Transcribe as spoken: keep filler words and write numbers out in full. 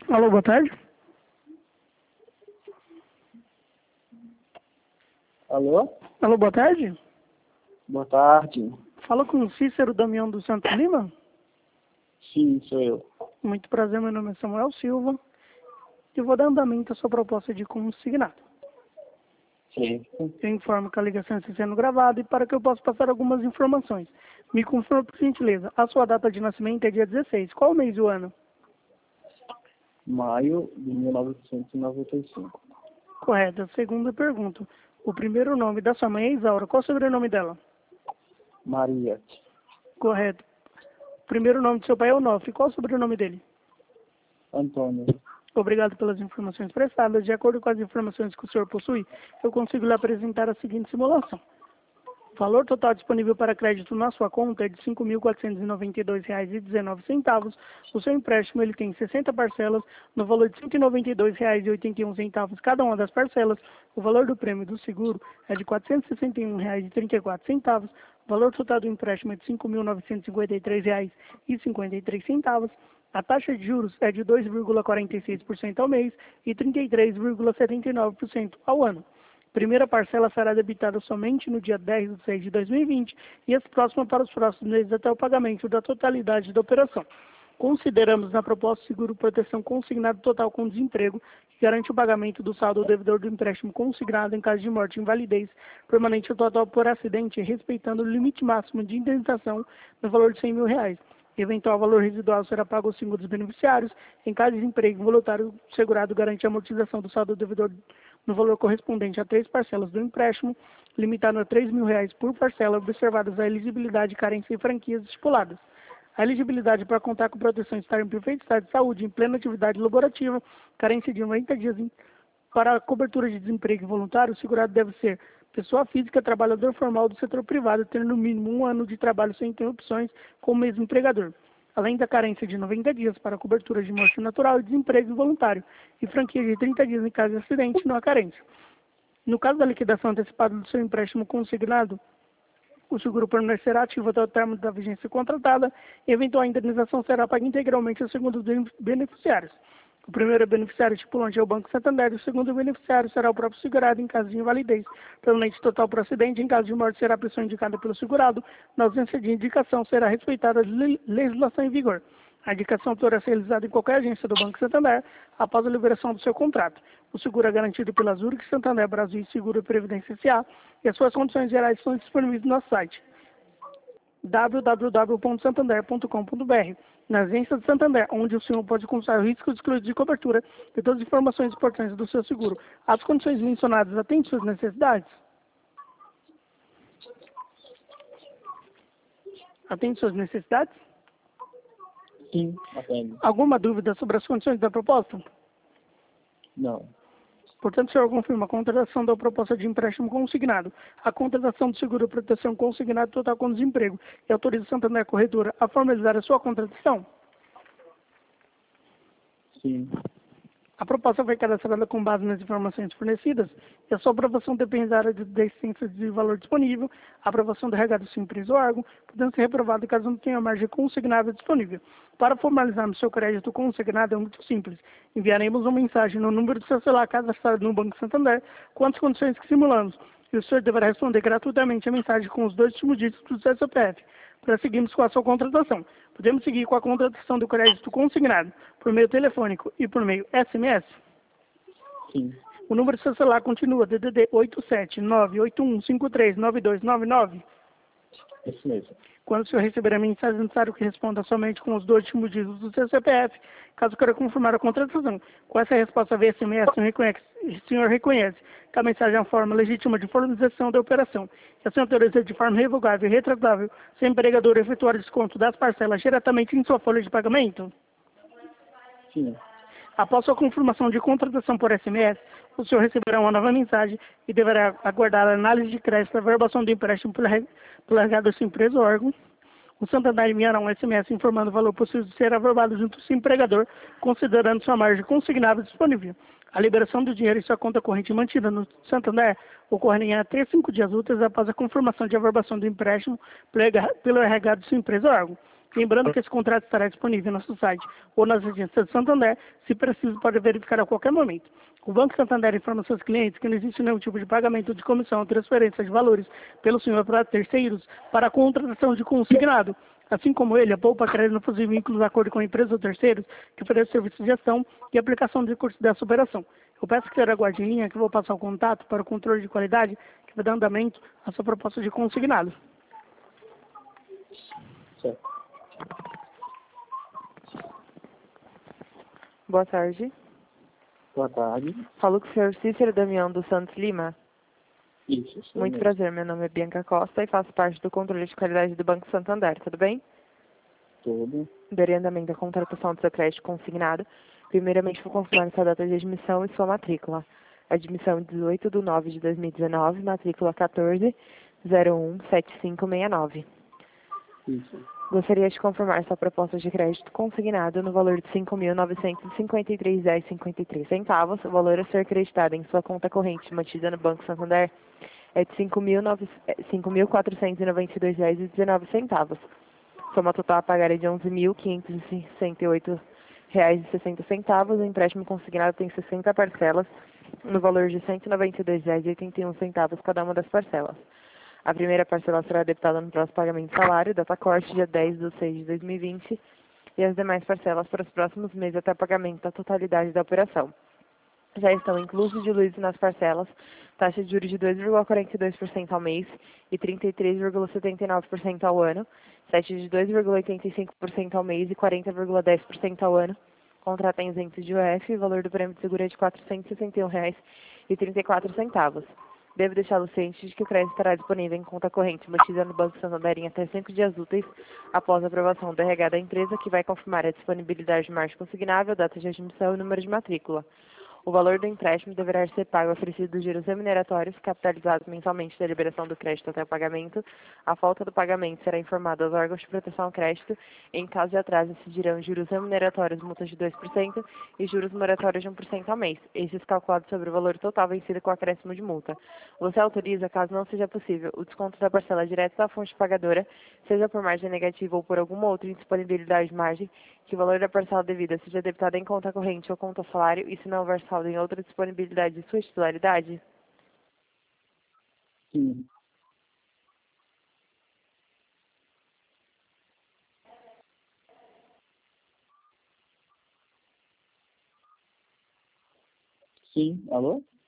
Alô, boa tarde. Alô? Alô, boa tarde. Boa tarde. Fala com o Cícero Damião dos Santos Lima. Sim, sou eu. Muito prazer, meu nome é Samuel Silva. E vou dar andamento à sua proposta de consignado. Sim. Eu informo que a ligação está sendo gravada e para que eu possa passar algumas informações. Me confirma, por gentileza, a sua data de nascimento é dia dezesseis. Qual o mês e o ano? Maio de mil novecentos e noventa e cinco. Correto. Segunda pergunta. O primeiro nome da sua mãe é Isaura. Qual o sobrenome dela? Maria. Correto. O primeiro nome do seu pai é Onofre. Qual o sobrenome dele? Antônio. Obrigado pelas informações prestadas. De acordo com as informações que o senhor possui, eu consigo lhe apresentar a seguinte simulação. O valor total disponível para crédito na sua conta é de cinco mil quatrocentos e noventa e dois reais e dezenove centavos. O seu empréstimo ele tem sessenta parcelas, no valor de cento e noventa e dois reais e oitenta e um centavos cada uma das parcelas. O valor do prêmio do seguro é de quatrocentos e sessenta e um reais e trinta e quatro centavos. O valor total do empréstimo é de cinco mil novecentos e cinquenta e três reais e cinquenta e três centavos. A taxa de juros é de dois vírgula quarenta e seis por cento ao mês e trinta e três vírgula setenta e nove por cento ao ano. Primeira parcela será debitada somente no dia dez de seis de dois mil e vinte e as próximas para os próximos meses até o pagamento da totalidade da operação. Consideramos na proposta seguro proteção consignado total com desemprego, que garante o pagamento do saldo ao devedor do empréstimo consignado em caso de morte e invalidez permanente ou total por acidente, respeitando o limite máximo de indenização no valor de cem mil reais. Eventual valor residual será pago aos seguros beneficiários. Em caso de desemprego voluntário, o segurado garante a amortização do saldo ao devedor no valor correspondente a três parcelas do empréstimo, limitado a três mil reais por parcela, observadas a elegibilidade, carência e franquias estipuladas. A elegibilidade para contar com proteção e estar em perfeito estado de saúde, em plena atividade laborativa, carência de noventa dias em, para a cobertura de desemprego voluntário, o segurado deve ser pessoa física, trabalhador formal do setor privado, tendo no mínimo um ano de trabalho sem interrupções com o mesmo empregador. Além da carência de noventa dias para a cobertura de morte natural e desemprego voluntário, e franquia de trinta dias em caso de acidente, não há carência. No caso da liquidação antecipada do seu empréstimo consignado, o seguro permanecerá ativo até o término da vigência contratada e eventual indenização será paga integralmente aos segundos beneficiários. O primeiro beneficiário estipulante é o Banco Santander e o segundo beneficiário será o próprio segurado em caso de invalidez. Permanente total por acidente, em caso de morte, será a pessoa indicada pelo segurado. Na ausência de indicação, será respeitada a legislação em vigor. A indicação poderá ser realizada em qualquer agência do Banco Santander após a liberação do seu contrato. O seguro é garantido pela Zurich Santander Brasil Seguro e Previdência S A e as suas condições gerais são disponíveis no nosso site w w w ponto santander ponto com ponto b r. Na agência de Santander, onde o senhor pode consultar o risco excluído de cobertura e todas as informações importantes do seu seguro. As condições mencionadas atendem suas necessidades? Atende suas necessidades? Sim, atendo. Alguma dúvida sobre as condições da proposta? Não. Portanto, o senhor confirma a contratação da proposta de empréstimo consignado, a contratação do seguro de proteção consignado total com desemprego e autoriza a Santander Corretora a formalizar a sua contratação? Sim. A proposta foi cadastrada com base nas informações fornecidas e a sua aprovação depende da área de decência de valor disponível, a aprovação do regado da sua empresa ou órgão, podendo ser reprovado caso não tenha margem consignada disponível. Para formalizarmos seu crédito consignado é muito simples. Enviaremos uma mensagem no número do seu celular cadastrado no Banco Santander com as condições que simulamos e o senhor deverá responder gratuitamente a mensagem com os dois últimos dígitos do seu C P F. Para seguirmos com a sua contratação. Podemos seguir com a contratação do crédito consignado por meio telefônico e por meio S M S? Sim. O número do seu celular continua D D D oito sete nove oito um cinco três nove dois nove nove? Isso mesmo. Quando o senhor receber a mensagem, é necessário que responda somente com os dois últimos dígitos do seu C P F, caso queira confirmar a contratação. Com essa resposta via S M S, o senhor reconhece, o senhor reconhece que a mensagem é uma forma legítima de formalização da operação. E a senhora autoriza de forma revogável e retratável seu empregador efetuar desconto das parcelas diretamente em sua folha de pagamento? Sim. Após sua confirmação de contratação por S M S, o senhor receberá uma nova mensagem e deverá aguardar a análise de crédito, a averbação do empréstimo pela regada da sua empresa ou órgão. O Santander enviará um S M S informando o valor possível de ser averbado junto ao seu empregador, considerando sua margem consignável disponível. A liberação do dinheiro em sua conta corrente mantida no Santander ocorre em até cinco dias úteis após a confirmação de averbação do empréstimo pelo R H de sua empresa ou órgão. Lembrando que esse contrato estará disponível no nosso site ou nas agências do Santander, se preciso, pode verificar a qualquer momento. O Banco Santander informa seus clientes que não existe nenhum tipo de pagamento de comissão ou transferência de valores pelo senhor para terceiros para a contratação de consignado. Assim como ele, a Poupa Crédito não possui vínculos de acordo com empresas ou terceiros que oferecem serviços de gestão e aplicação de recursos dessa operação. Eu peço que você aguarde em linha que eu vou passar o contato para o controle de qualidade que vai dar andamento à sua proposta de consignado. Certo. Boa tarde. Boa tarde. Falo com o senhor Cícero Damião dos Santos Lima. Isso, sou Muito mesmo. prazer, meu nome é Bianca Costa e faço parte do controle de qualidade do Banco Santander, tudo bem? Tudo. Darei andamento à contratação do seu crédito consignado. Primeiramente, vou confirmar sua data de admissão e sua matrícula. Admissão dezoito de nove de dois mil e dezenove, matrícula quatorze zero um sete cinco seis nove. Isso. Gostaria de confirmar sua proposta de crédito consignado no valor de cinco mil novecentos e cinquenta e três reais e cinquenta e três centavos. O valor a ser acreditado em sua conta corrente mantida no Banco Santander é de cinco mil quatrocentos e noventa e dois reais e dezenove centavos. Soma total a pagar é de onze mil quinhentos e sessenta e oito reais e sessenta centavos. O empréstimo consignado tem sessenta parcelas no valor de cento e noventa e dois reais e oitenta e um centavos cada uma das parcelas. A primeira parcela será debitada no próximo pagamento de salário, data corte, dia dez de seis de dois mil e vinte, e as demais parcelas para os próximos meses até pagamento da totalidade da operação. Já estão inclusos diluídos nas parcelas taxa de juros de dois vírgula quarenta e dois por cento ao mês e trinta e três vírgula setenta e nove por cento ao ano, taxa de dois vírgula oitenta e cinco por cento ao mês e quarenta vírgula dez por cento ao ano. Contrato em isento de U F, o valor do prêmio de seguro é de quatrocentos e sessenta e um reais e trinta e quatro centavos. Devo deixá-lo ciente de que o crédito estará disponível em conta corrente mantida no Banco Santander em até cinco dias úteis após a aprovação do R H da empresa, que vai confirmar a disponibilidade de margem consignável, data de admissão e número de matrícula. O valor do empréstimo deverá ser pago oferecido dos juros remuneratórios, capitalizados mensalmente da liberação do crédito até o pagamento. A falta do pagamento será informada aos órgãos de proteção ao crédito. Em caso de atraso, incidirão juros remuneratórios, multas de dois por cento e juros moratórios de um por cento ao mês. Esses calculados sobre o valor total vencido com acréscimo de multa. Você autoriza, caso não seja possível, o desconto da parcela direta da fonte pagadora, seja por margem negativa ou por alguma outra indisponibilidade de margem, que o valor da parcela devida seja debitado em conta corrente ou conta salário, e se não houver saldo em outra disponibilidade de sua titularidade? Sim. Sim. Alô?